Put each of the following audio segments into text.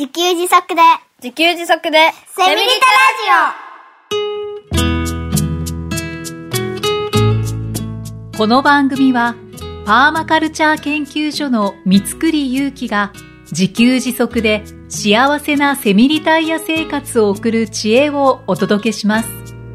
自給自足でセミリタラジオ。この番組はパーマカルチャー研究所の三栗祐希が自給自足で幸せなセミリタイヤ生活を送る知恵をお届けします。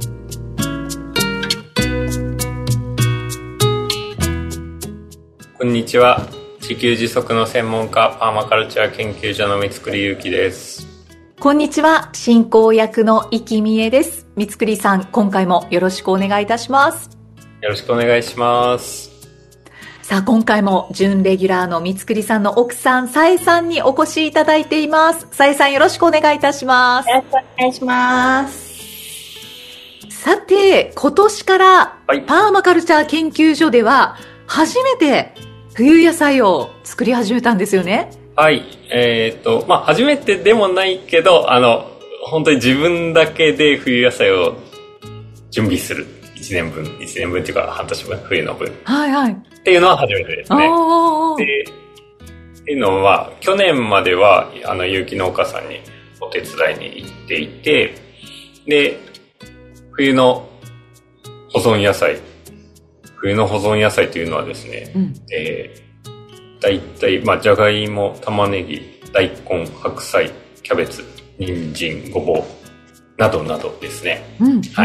こんにちは。自給自足の専門家パーマカルチャー研究所の三栗祐希です。 こんにちは。進行役の生きみえです。三栗さん、今回もよろしくお願いいたします。 よろしくお願いします。 さあ、今回も準レギュラーの三栗さんの奥さん、さえさんにお越しいただいています。さえさん、よろしくお願いいたします。 よろしくお願いします。 さて、今年からパーマカルチャー研究所では初めて冬野菜を作り始めたんですよね。 はい。初めてでもないけど、本当に自分だけで冬野菜を準備する。1年分っていうか半年分、冬の分。 はいはい。 っていうのは初めてですね。っていうのは、去年までは、有機農家さんにお手伝いに行っていて、で、冬の保存野菜というのはですね、だいたい、じゃがいも、玉ねぎ、大根、白菜、キャベツ、人参、ごぼう、などなどですね。はい。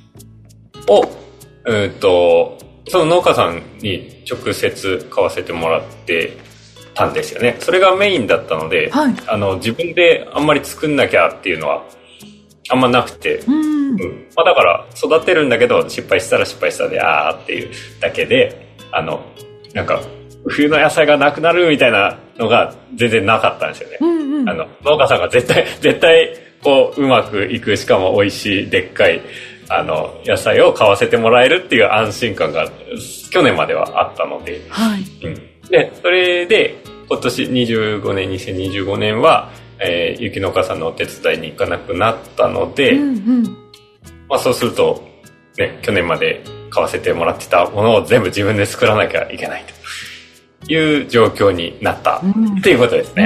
その農家さんに直接買わせてもらってたんですよね。それがメインだったので、はい、自分であんまり作んなきゃっていうのはあんまなくて、だから育てるんだけど失敗したら失敗したでっていうだけで、なんか冬の野菜がなくなるみたいなのが全然なかったんですよね。農家さんが絶対こううまくいく、しかも美味しいでっかい野菜を買わせてもらえるっていう安心感が去年まではあったので、はい。で、それで今年2025年は、有機農家さんのお手伝いに行かなくなったので、そうすると、ね、去年まで買わせてもらってたものを全部自分で作らなきゃいけないという状況になったっていうことですね。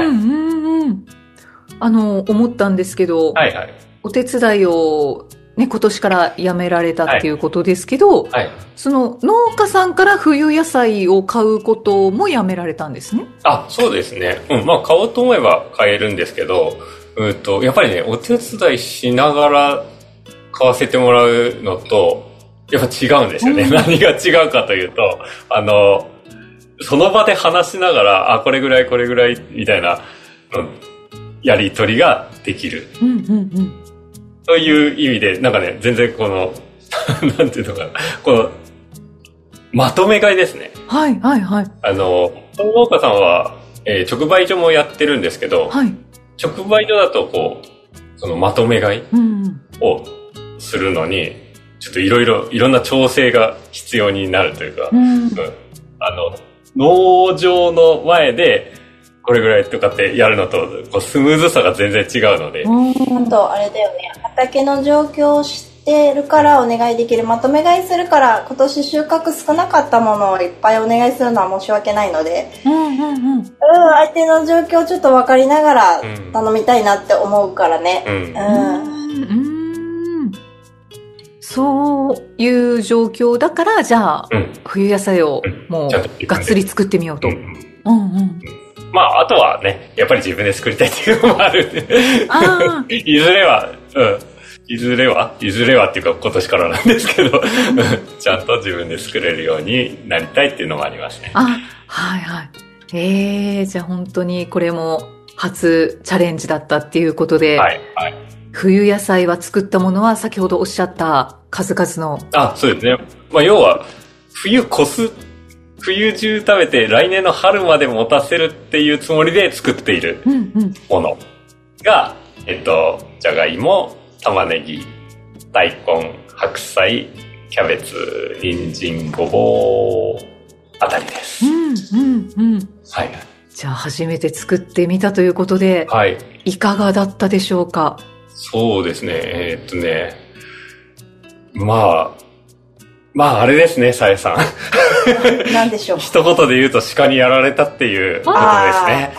思ったんですけど、はいはい、お手伝いをね、今年から辞められたっていうことですけど、はい、その農家さんから冬野菜を買うこともやめられたんですね。 そうですね。買おうと思えば買えるんですけど、やっぱりね、お手伝いしながら買わせてもらうのと、やっぱ違うんですよね。何が違うかというと、その場で話しながら、これぐらいみたいな、やり取りができる。という意味で、なんかね、全然この、なんていうのかな、この、まとめ買いですね。はい。農家さんは、直売所もやってるんですけど、はい、直売所だとそのまとめ買いをするのに、ちょっといろんな調整が必要になるというか、農場の前で、これぐらいとかってやるのとスムーズさが全然違うので。 本当あれだよね。畑の状況を知ってるからお願いできる。まとめ買いするから今年収穫少なかったものをいっぱいお願いするのは申し訳ないので、相手の状況をちょっと分かりながら頼みたいなって思うからね。 そういう状況だから、じゃあ、冬野菜をもうがっつり作ってみようと。 あとはね、やっぱり自分で作りたいっていうのもあるんで。いずれはっていうか今年からなんですけど、ちゃんと自分で作れるようになりたいっていうのもありますね。 はいはい。じゃあ本当にこれも初チャレンジだったっていうことで、はいはい。冬野菜は作ったものは先ほどおっしゃった数々の。そうですね。 要は、冬中食べて来年の春まで持たせるっていうつもりで作っているものが、じゃがいも、玉ねぎ、大根、白菜、キャベツ、人参、ごぼうあたりです。はい。 じゃあ初めて作ってみたということで、はい。いかがだったでしょうか？ そうですね。あれですね、さえさん。 なんでしょう。 一言で言うと鹿にやられたっていうことですね。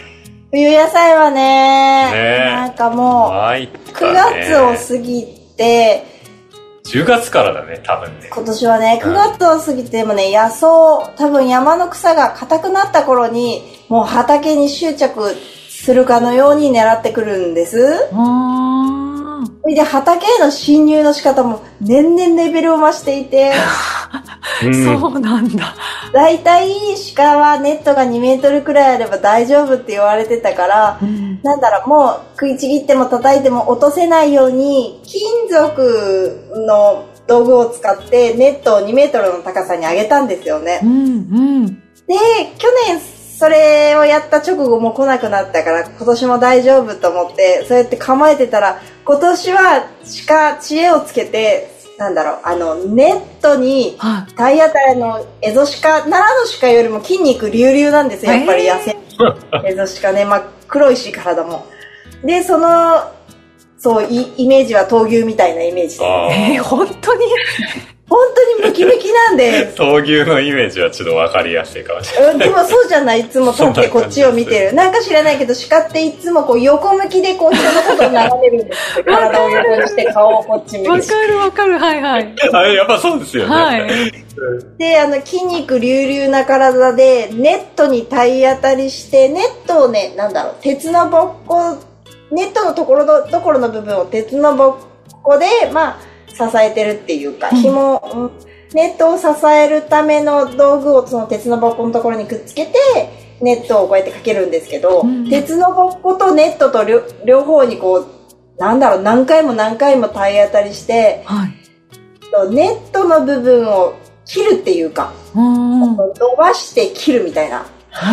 冬野菜はね、なんかもう、9月を過ぎて、 10月からだね、多分ね。 今年はね、9月を過ぎてもね、野草、多分山の草が硬くなった頃に、もう畑に執着するかのように狙ってくるんです。それで畑への侵入の仕方も年々レベルを増していて、 そうなんだ。 だいたい鹿はネットが2メートルくらいあれば大丈夫って言われてたから、なんだろう、もう食いちぎっても叩いても落とせないように金属の道具を使ってネットを2メートルの高さに上げたんですよね。で、去年それをやった直後も来なくなったから今年も大丈夫と思ってそうやって構えてたら、今年は知恵をつけて、なんだろう、ネットに体当たりのエゾシカ、奈良の鹿よりも筋肉隆々なんですよ、やっぱり野生エゾシカね、黒いし体も。で、そうイメージは闘牛みたいなイメージで、本当にムキムキなんで闘牛のイメージはちょっと分かりやすいかもしれない。 でもそうじゃない、いつも立ってこっちを見てる。なんか知らないけど、鹿っていつもこう横向きでこう人のことを眺めるんですよ。体を横にして顔をこっち見て。 わかる、はいはい。 あれやっぱそうですよね。はい。 で、筋肉隆々な体で、ネットに体当たりして、ネットをね、なんだろう、鉄のぼっこ、ネットのところの部分を鉄のぼっこで、支えてるっていうか、紐、ネットを支えるための道具をその鉄のぼっこのところにくっつけて、ネットをこうやってかけるんですけど、鉄のぼっことネットと両方にこう、なんだろう、何回も体当たりして、ネットの部分を切るっていうか、伸ばして切るみたいな。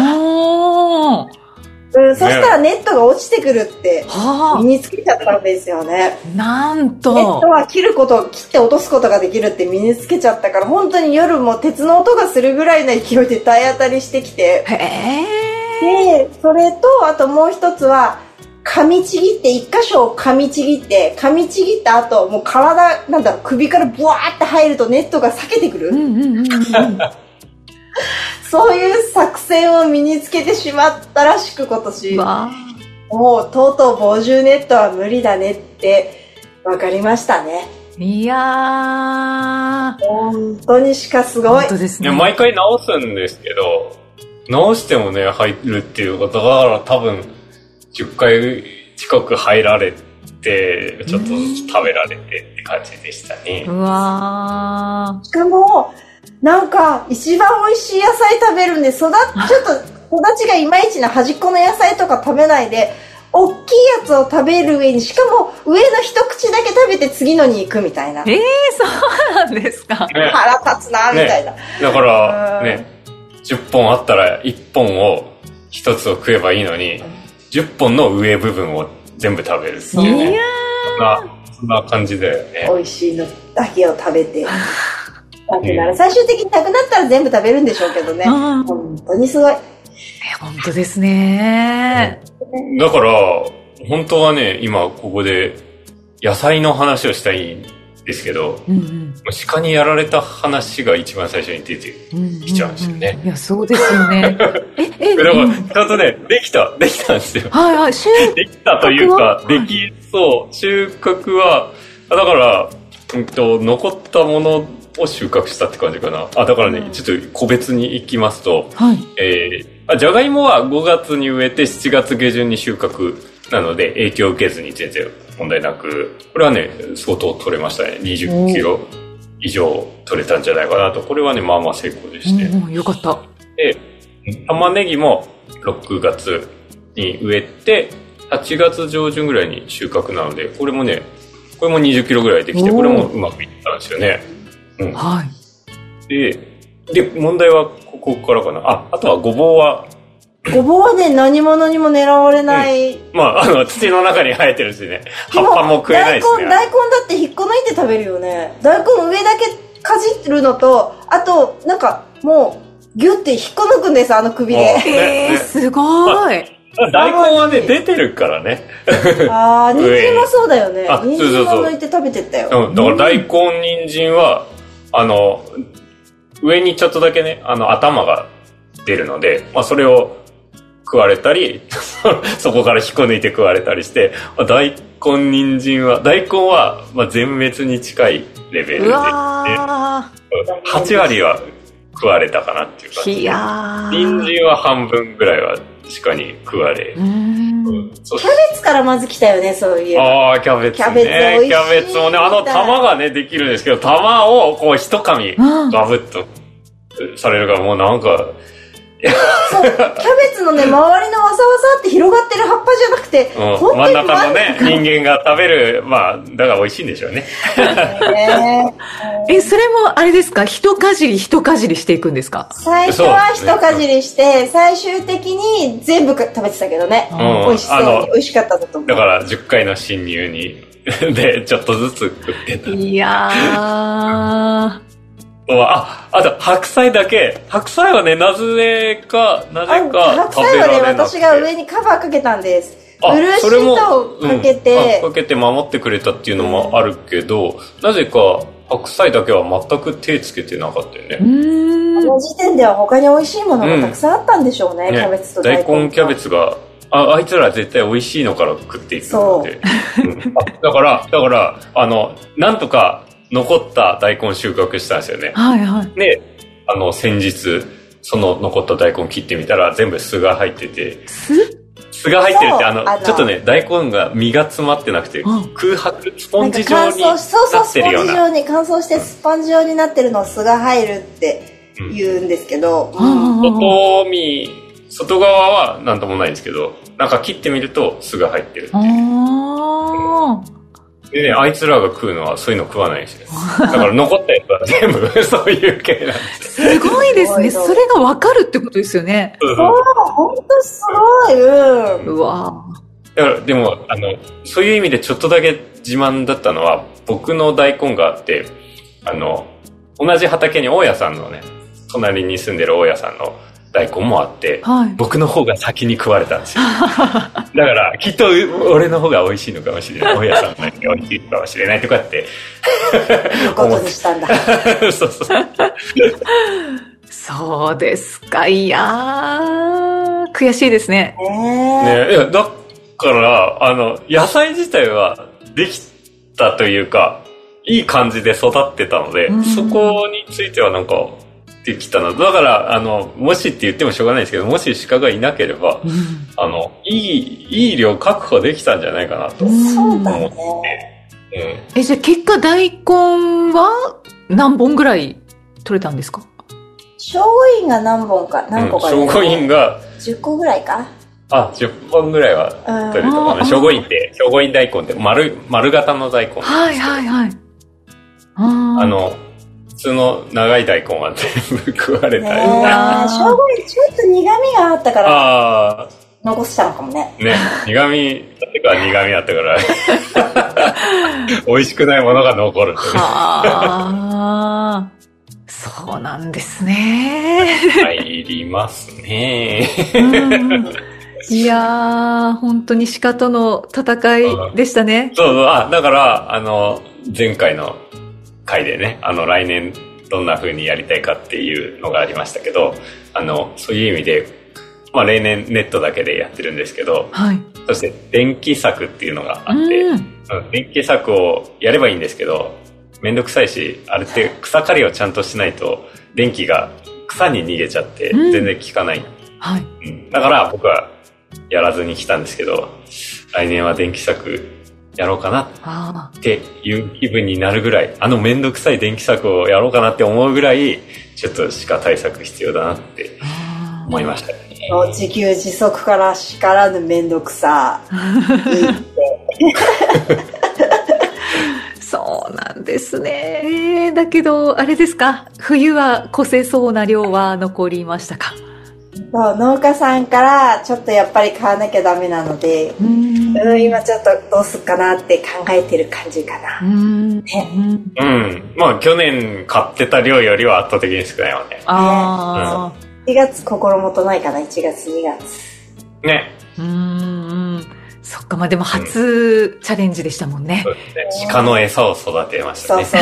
そしたらネットが落ちてくるって身につけちゃったんですよね。 なんとネットは切って落とすことができるって身につけちゃったから、本当に夜も鉄の音がするぐらいの勢いで体当たりしてきて、でそれとあともう一つは噛みちぎって、一箇所を噛みちぎった後、もう首からブワーって入るとネットが裂けてくる。そういう作戦を身につけてしまったらしく、今年もうとうとう防獣ネットは無理だねって分かりましたね。 いやー、 本当に鹿すごい。 本当ですね。 毎回直すんですけど、直してもね入るっていうことだから多分10回近く入られて、ちょっとずつ食べられてって感じでしたね。 うわー。しかもなんか一番美味しい野菜食べるんで、ちょっと育ちがいまいちな端っこの野菜とか食べないで、大きいやつを食べる上に、しかも上の一口だけ食べて次のに行くみたいな。 そうなんですか。 腹立つなみたいな。 だからね、10本あったら1本を1つを食えばいいのに、10本の上部分を全部食べるっていうね。そんな感じだよね。 美味しいのだけを食べて。最終的になくなったら全部食べるんでしょうけどね。本当にすごい。 本当ですね。 だから本当はね、今ここで野菜の話をしたいんですけど、鹿にやられた話が一番最初に出てきちゃうんですよね。 いや、そうですよね。 だからちゃんとね、できたんですよ。 はいはい。 できたというか、できそう。収穫はだから残ったものを収穫したって感じかな。だからね、ちょっと個別に行きますと、じゃがいもは5月に植えて7月下旬に収穫なので影響を受けずに全然問題なく、これはね相当取れましたね。20キロ以上取れたんじゃないかなと。これはねまあまあ成功でして、 よかった。 で玉ねぎも6月に植えて8月上旬ぐらいに収穫なので、これも20キロぐらいできて、これもうまくいったんですよね。 はい。 で問題はここからかな。あとはごぼうはね、何者にも狙われない。 土の中に生えてるしね。葉っぱも食えないですね。 大根だって引っこ抜いて食べるよね。大根上だけかじるのと、あと、なんか、もう、ギュッて引っこ抜くんです、首で。 すごい。 大根はね、出てるからね。 人参もそうだよね。人参も抜いて食べてったよ。 だから大根、人参は、上にちょっとだけね、頭が出るので、それを食われたりそこから引っこ抜いて食われたりして、大根人参はまあ全滅に近いレベルで、8割は食われたかなっていう感じで、人参は半分ぐらいは鹿に食われ、 キャベツからまず来たよね、そういう。 ああ、キャベツね。キャベツもね、玉がね、できるんですけど、玉をこう一噛みガブッとされるから、もうなんか、 そう、キャベツのね、周りのわさわさって広がってる葉っぱじゃなくて、 真ん中のね、人間が食べる、まあ、だから美味しいんでしょうね。 それもあれですか、一かじりしていくんですか？ 最初は一かじりして、最終的に全部食べてたけどね。美味しそうに、美味しかったと思う。 だから10回の侵入に、で、ちょっとずつ食ってた。 いやー。 あと、白菜はね、なぜか食べられなくて。 白菜はね、私が上にカバーかけたんです。ブルーシートをかけて、 かけて守ってくれたっていうのもあるけど、なぜか白菜だけは全く手つけてなかったよね。 この時点では他に美味しいものがたくさんあったんでしょうね、キャベツと大根。 キャベツが、あいつら絶対美味しいのから食っていくので。だから、なんとか、残った大根収穫したんですよね。 はいはい。 で、先日、その残った大根切ってみたら全部巣が入ってて。巣が入ってるって、ちょっとね、大根が実が詰まってなくて、空白、スポンジ状になってるような。 乾燥してスポンジ状になってるのを巣が入るって言うんですけど。 外側はなんともないんですけど、なんか切ってみると巣が入ってるっていう。でね、あいつらが食うのはそういうの食わないんですよ。だから残ったやつは全部そういう系なんです。 すごいですね。それが分かるってことですよね。 そう、ほんとすごい。 うわだから、でも、そういう意味でちょっとだけ自慢だったのは、僕の大根があって、同じ畑に大家さんのね、隣に住んでる大家さんの大根もあって、僕の方が先に食われたんですよ。だから、きっと俺の方が美味しいのかもしれない。大家さんの方が美味しいのかもしれないとかって。 いうことにしたんだ。 そう。 そうですか。いやー、悔しいですね。 いや、だから、野菜自体はできたというか、いい感じで育ってたので、そこについてはなんか、できたの。だから、もしって言ってもしょうがないですけど、もし鹿がいなければ、いい量確保できたんじゃないかなと思って。 じゃあ結果大根は何本ぐらい取れたんですか？ 聖護院が何個か、 聖護院が 10個ぐらいか。 10本ぐらいは取れたかな。聖護院大根って丸型の大根。 はいはいはい。 普通の長い大根は全部食われたり。 聖護院ちょっと苦味があったから、残したのかもね。 苦味あったから、美味しくないものが残る。 そうなんですね。 入りますね。 いやー、本当に鹿との戦いでしたね。 そう、だから、前回の回でね、来年どんな風にやりたいかっていうのがありましたけど、そういう意味で、例年ネットだけでやってるんですけど、そして電気柵っていうのがあって、電気柵をやればいいんですけど、めんどくさいし、あれって草刈りをちゃんとしないと、電気が草に逃げちゃって全然効かない。だから僕はやらずに来たんですけど、来年は電気柵やろうかなっていう気分になるぐらい、めんどくさい電気柵をやろうかなって思うぐらい、ちょっと鹿対策必要だなって思いましたね。 自給自足から叱らぬめんどくさ。 そうなんですね。だけど、あれですか、冬は越せそうな量は残りましたか？ そう農家さんからちょっとやっぱり買わなきゃダメなので、今ちょっとどうすっかなって考えてる感じかな。 去年買ってた量よりは圧倒的に少ないわね。 1月心もとないかな、1月2月ね。 そっか、でも初チャレンジでしたもんね。 鹿の餌を育てましたね。 そう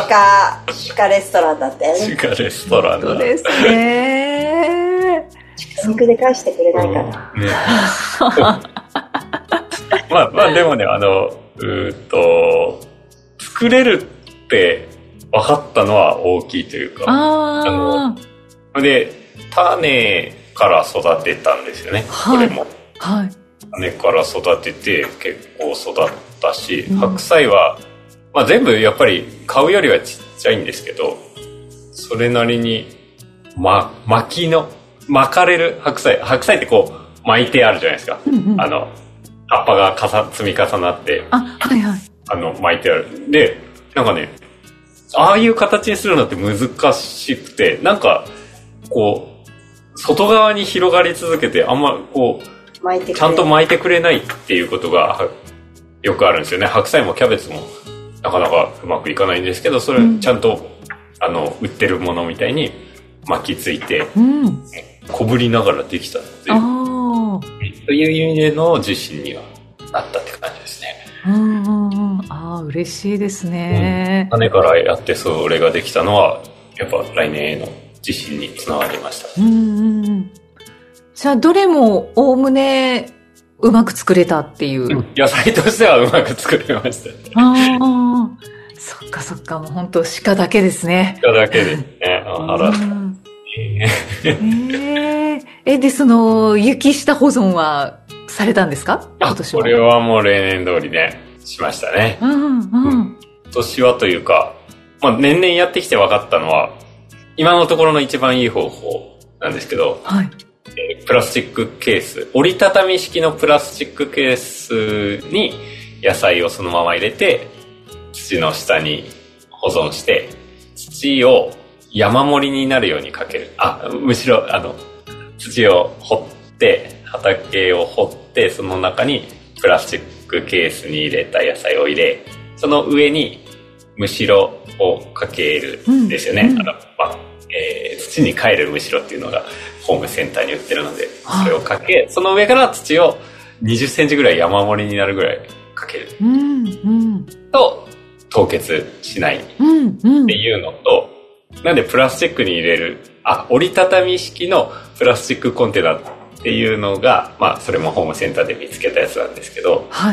鹿レストランだったよね。 鹿レストランだ。 そうですね。 肉で返してくれないかな。ね、 まあでもね、作れるって分かったのは大きいというか、で、種から育てたんですよね、これも。はい。種から育てて結構育ったし、白菜は、まあ全部やっぱり買うよりはちっちゃいんですけど、それなりに、巻かれる白菜ってこう巻いてあるじゃないですか。葉っぱが積み重なって、はいはい。巻いてある。で、なんかね、ああいう形にするのって難しくて、なんか、こう、外側に広がり続けて、あんまこう、ちゃんと巻いてくれないっていうことがよくあるんですよね。白菜もキャベツもなかなかうまくいかないんですけど、それちゃんと、売ってるものみたいに巻きついて、小ぶりながらできたっていう。という意味での自信にはなったって感じですね。 嬉しいですね。 種からやってそれができたのは、やっぱ来年への自信につながりました。 じゃあ、どれもおおむねうまく作れたっていう。 野菜としてはうまく作れましたね。 そっかそっか、もう本当鹿だけですね。 鹿だけですね。 で、雪下保存はされたんですか？今年は。 これはもう例年通りね、しましたね。今年はというか、まあ年々やってきて分かったのは、今のところの一番いい方法なんですけど、はい。プラスチックケース、折りたたみ式のプラスチックケースに野菜をそのまま入れて、土の下に保存して、土を山盛りになるようにかける。むしろ、土を掘って、畑を掘って、その中にプラスチックケースに入れた野菜を入れ、その上にむしろをかけるんですよね。土に帰るむしろっていうのがホームセンターに売ってるので、それをかけ、その上から土を20センチぐらい山盛りになるぐらいかける。と、凍結しないっていうのと、なんでプラスチックに入れる、折りたたみ式のプラスチックコンテナっていうのが、まあそれもホームセンターで見つけたやつなんですけど、はい。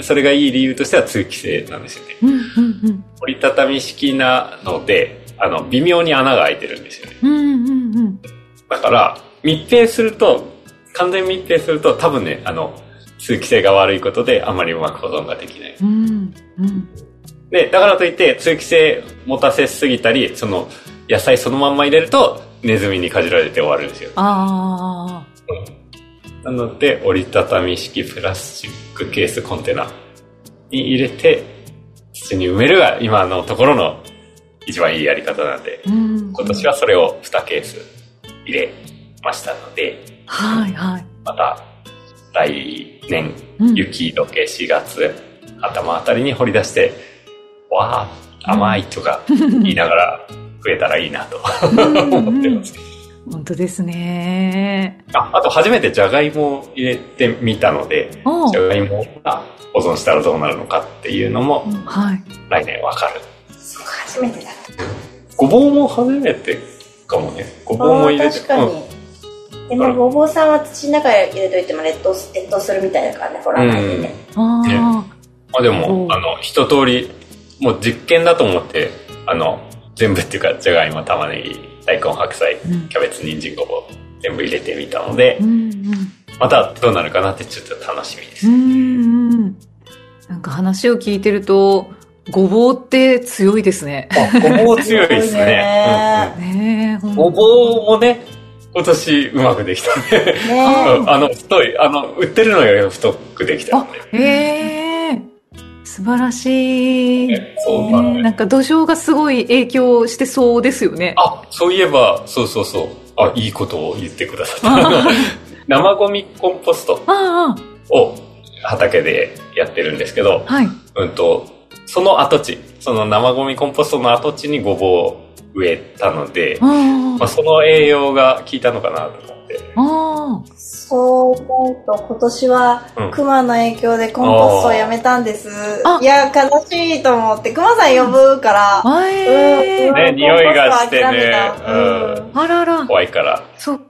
それがいい理由としては通気性なんですよね。折りたたみ式なので、微妙に穴が開いてるんですよね。だから、完全密閉すると多分ね、通気性が悪いことであまりうまく保存ができない。で、だからといって通気性持たせすぎたり、野菜そのまんま入れるとネズミにかじられて終わるんですよ。なので、折りたたみ式プラスチックケースコンテナに入れて土に埋めるが今のところの一番いいやり方なんで、今年はそれを2ケース入れましたので、また来年、雪解け4月頭あたりに掘り出して、わー、甘いとか言いながら増えたらいいなと思ってます。 本当ですね。 あと初めてじゃがいもを入れてみたので、じゃがいもが保存したらどうなるのかっていうのも、来年わかる。 初めてだった。 ごぼうも初めてかもね。ごぼうも入れて。 確かに。でもごぼうさんは土の中へ入れといても劣等するみたいだからね、ほらないでね。 でも一通りもう実験だと思って全部っていうかじゃがいも、玉ねぎ、大根、白菜、キャベツ、人参、ごぼう全部入れてみたので、またどうなるかなってちょっと楽しみです。 なんか話を聞いてるとごぼうって強いですね。 ごぼう強いですね。ごぼうもね、今年うまくできたね。太い、売ってるのより太くできたので。 素晴らしい。 そうだね。 なんか土壌がすごい影響してそうですよね。 そういえば、そう。いいことを言ってくださった。生ゴミコンポストを畑でやってるんですけど、その跡地、その生ゴミコンポストの跡地にごぼうを植えたので、その栄養が効いたのかなと思って。 そう思うと今年はクマの影響でコンポストをやめたんです。いや悲しいと思ってクマさん呼ぶからね、匂いがしてね、 あらら怖いから。 そっ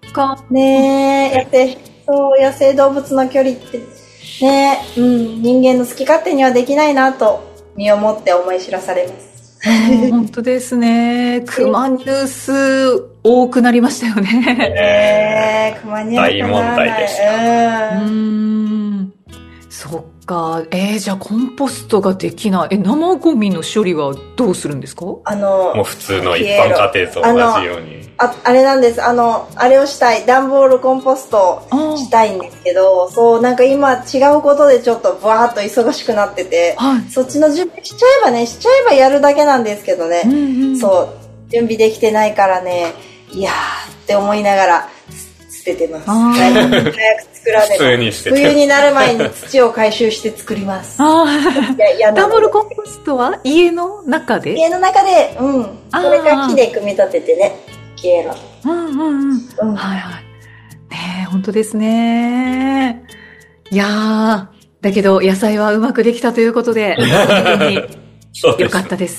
か。 ねえ、野生動物の距離ってね、人間の好き勝手にはできないなと身をもって思い知らされます。 本当ですね。熊ニュース多くなりましたよね。 熊ニュース大問題でした。 そっか。じゃあコンポストができない。生ゴミの処理はどうするんですか？ もう普通の一般家庭と同じように。 あれなんです。あれをしたい。段ボールコンポストしたいんですけど、そう、なんか今違うことでちょっとバーっと忙しくなってて、そっちの準備しちゃえばやるだけなんですけどね。そう、準備できてないからね、いやーって思いながら捨ててます。早く作らねば。冬になる前に土を回収して作ります。 段ボールコンポストは家の中で？ 家の中で、これが木で組み立ててね。はいはい。ねえ、本当ですね。いやー、だけど野菜はうまくできたということで、本当によかったです。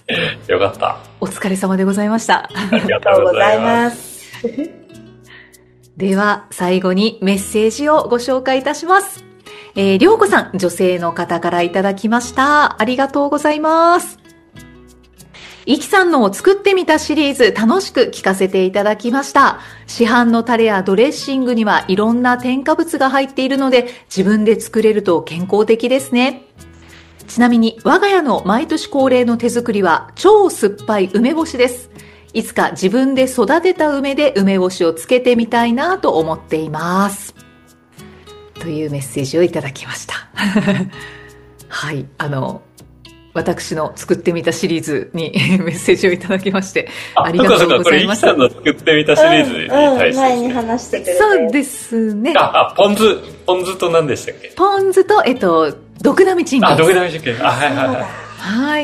よかった。 お疲れ様でございました。 ありがとうございます。 では、最後にメッセージをご紹介いたします。りょうこさん、女性の方からいただきました。ありがとうございます。いきさんの作ってみたシリーズ楽しく聞かせていただきました。市販のタレやドレッシングにはいろんな添加物が入っているので自分で作れると健康的ですね。ちなみに我が家の毎年恒例の手作りは超酸っぱい梅干しです。いつか自分で育てた梅で梅干しをつけてみたいなと思っています。というメッセージをいただきました。はい、私の作ってみたシリーズにメッセージをいただきましてありがとうございました。 これイキさんの作ってみたシリーズに対して、 前に話してくれて。 そうですね。 ポン酢と何でしたっけ？ ポン酢とドクダミチンゲン。 ドクダミチンゲン。はいはいはい。 はい。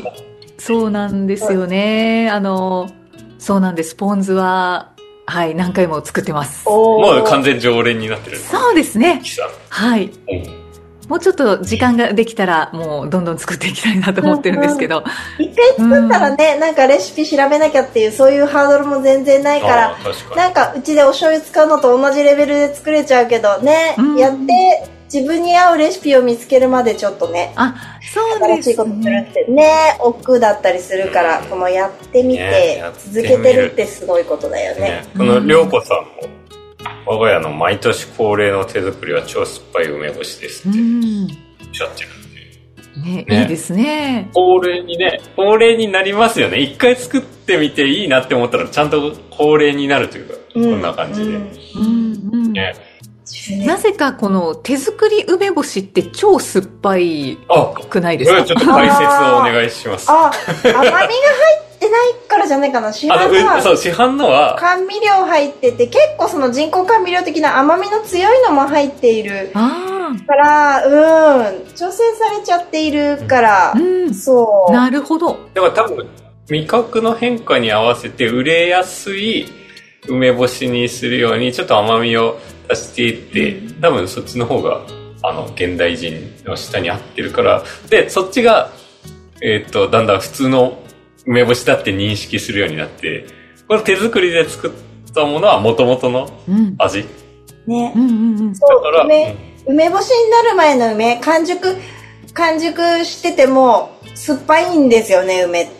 そうなんですよね。そうなんです。ポン酢ははい何回も作ってます。 もう完全常連になってる。 そうですね。はい。もうちょっと時間ができたらもうどんどん作っていきたいなと思ってるんですけど、 一回作ったらね、なんかレシピ調べなきゃっていうそういうハードルも全然ないからなんかうちでお醤油使うのと同じレベルで作れちゃうけどね、やって自分に合うレシピを見つけるまでちょっとね、 そうですね、 新しいことするってね億劫だったりするから、このやってみて続けてるってすごいことだよね。 このりょうこさんも我が家の毎年恒例の手作りは超酸っぱい梅干しですっておっしゃってるんで、いいですね。 恒例になりますよね。一回作ってみていいなって思ったらちゃんと恒例になるというか、こんな感じで、 なぜかこの手作り梅干しって超酸っぱいくないですか？ ちょっと解説をお願いします。 甘みが入ってないからじゃないかな。市販のは甘味料入ってて、結構その人工甘味料的な甘みの強いのも入っているから調整されちゃっているから、そうなるほど。 だから多分味覚の変化に合わせて売れやすい梅干しにするようにちょっと甘みを足していって、多分そっちの方が現代人の舌に合ってるから、でそっちがだんだん普通の梅干しだって認識するようになって、この手作りで作ったものは元々の味、 ね、そうだから梅干しになる前の梅完熟してても酸っぱいんですよね、梅って。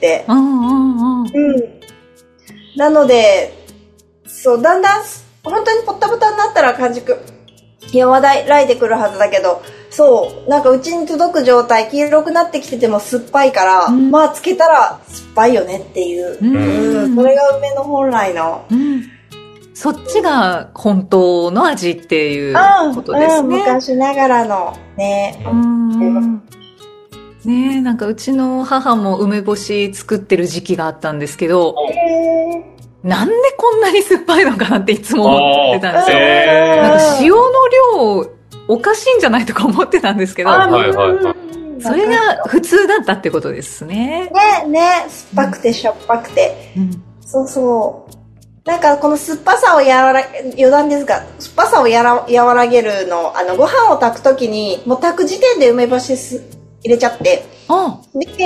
なのでそうだんだん本当にポッタポタになったら完熟和らいでくるはずだけど、そうなんかうちに届く状態黄色くなってきてても酸っぱいから、まあつけたら酸っぱいよねっていう、それが梅の本来の、 そっちが本当の味っていうことですね。 昔ながらのね。 ね、なんかうちの母も梅干し作ってる時期があったんですけど、なんでこんなに酸っぱいのかなっていつも思ってたんですよ。なんか塩の量おかしいんじゃないとか思ってたんですけど、それが普通だったってことですね。 ね、酸っぱくてしょっぱくて、そうそう。なんかこの酸っぱさを余談ですが、酸っぱさを和らげるの、ご飯を炊くときにもう炊く時点で梅干し入れちゃって、で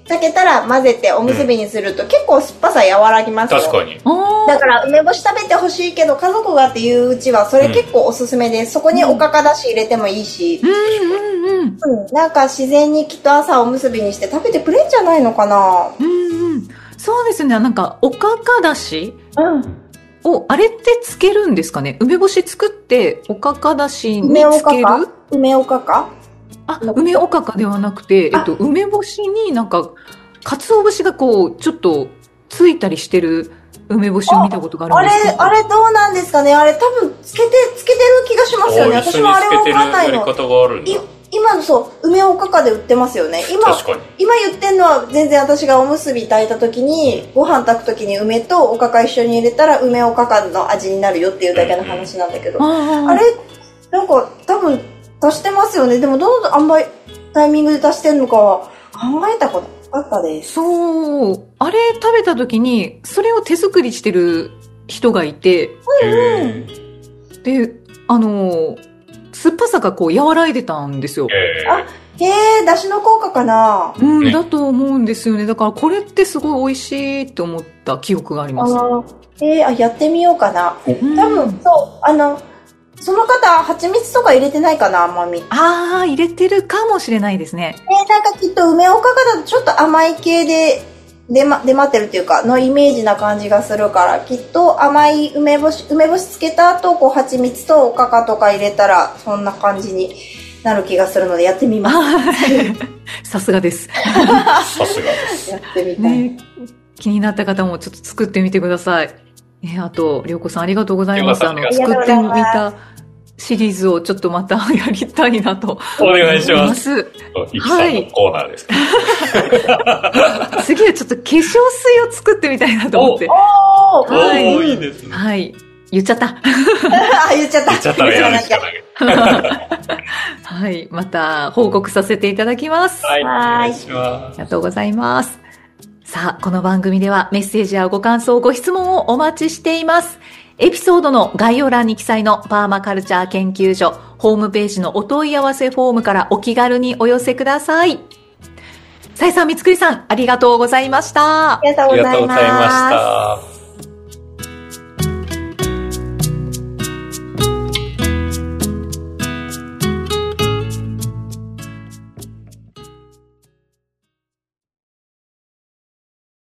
炊けたら混ぜておむすびにすると結構酸っぱさ和らぎますよ。 確かに。 だから梅干し食べてほしいけど家族がっていううちはそれ結構おすすめです。そこにおかかだし入れてもいいし、なんか自然にきっと朝おむすびにして食べてくれんじゃないのかな。 そうですね。なんかおかかだし、あれってつけるんですかね。梅干し作っておかかだしにつける。 梅おかか梅おかかではなくて、梅干しになんか、鰹節がこう、ちょっとついたりしてる梅干しを見たことがあるんですけど。 あれどうなんですかね。あれ多分つけてる気がしますよね。私もあれわかんないの。今の梅おかかで売ってますよね。今言ってんのは全然私がおむすび炊いた時に、ご飯炊く時に梅とおかか一緒に入れたら梅おかかの味になるよっていうだけの話なんだけど。あれ、なんか多分、足してますよね。でもどのあんまりタイミングで足してるのかは考えたことなかったです。 そう。あれ食べた時に、それを手作りしてる人がいて、で、酸っぱさがこう和らいでたんですよ。 だしの効果かな。 だと思うんですよね。だからこれってすごい美味しいって思った記憶があります。 やってみようかな。多分、その方、蜂蜜とか入れてないかな、甘み。 入れてるかもしれないですね。 なんかきっと梅おかかだとちょっと甘い系で出回ってるっていうか、のイメージな感じがするから、きっと甘い梅干しつけた後、こう、蜂蜜とおかかとか入れたら、そんな感じになる気がするので、やってみます。 さすがです。 さすがです。 やってみたい。 気になった方もちょっと作ってみてください。あと、りょうこさんありがとうございます。作ってみたシリーズをちょっとまたやりたいなと思います。お願いします。 いきさんのコーナーです。 次はちょっと化粧水を作ってみたいなと思って。 いいですね。 はい。言っちゃった。 言っちゃったらやるしかない。 はい。また報告させていただきます。 はい。お願いします。 ありがとうございます。さあ、この番組ではメッセージやご感想、ご質問をお待ちしています。エピソードの概要欄に記載のパーマカルチャー研究所ホームページのお問い合わせフォームからお気軽にお寄せください。さえさん、みつくりさん、ありがとうございました。 ありがとうございました。